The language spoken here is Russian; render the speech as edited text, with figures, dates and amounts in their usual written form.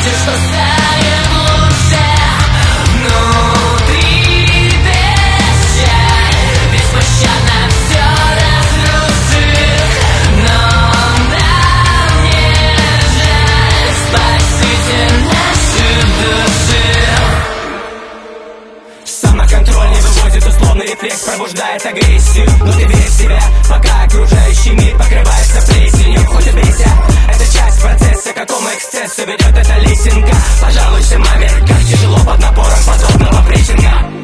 надежде, что станет лучше. Внутри печаль беспощадно все разрушит, но нам не жаль спаситель нашей души. Самоконтроль не выводит условный рефлекс, пробуждает агрессию. Но ты верь в себя, пока окружающий мир покрывается плесенью. Хоть убейся, это часть процесса, к какому эксцессу ведет эта лесенка. Пожалуйся, маме, как тяжело под напором подобного прессинга.